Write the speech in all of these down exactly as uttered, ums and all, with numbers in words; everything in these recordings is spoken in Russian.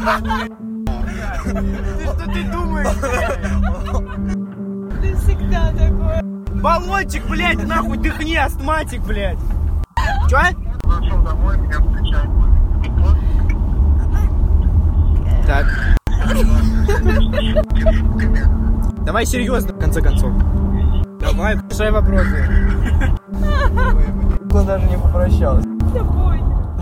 Что ты думаешь? Ты всегда такой. Баллончик, блядь, нахуй дыхни, астматик, блядь. Чё? Зашел домой, меня встречает. Так. Давай серьезно, в конце концов. Давай, решай вопросы. Он даже не попрощался. С тобой.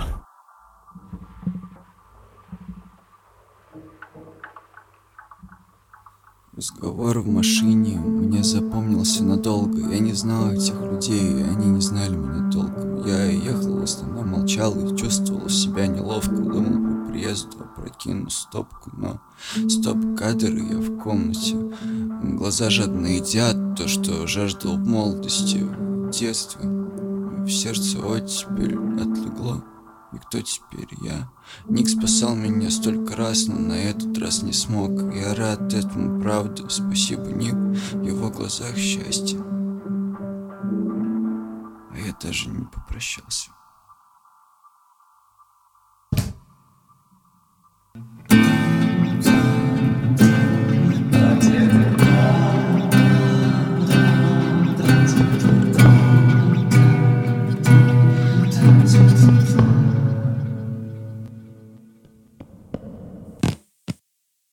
Разговор в машине мне запомнился надолго. Я не знал этих людей, и они не знали меня толком. Я ехал, в основном молчал и чувствовал себя неловко. Думал по приезду опрокину стопку, но стоп-кадр, и я в комнате. Глаза жадно едят то, что жаждал в молодости, в детстве. В сердце оттепель отлегло. И кто теперь я? Ник спасал меня столько раз, но на этот раз не смог. Я рад этому, правда. Спасибо, Ник. В его глазах счастье. А я даже не попрощался.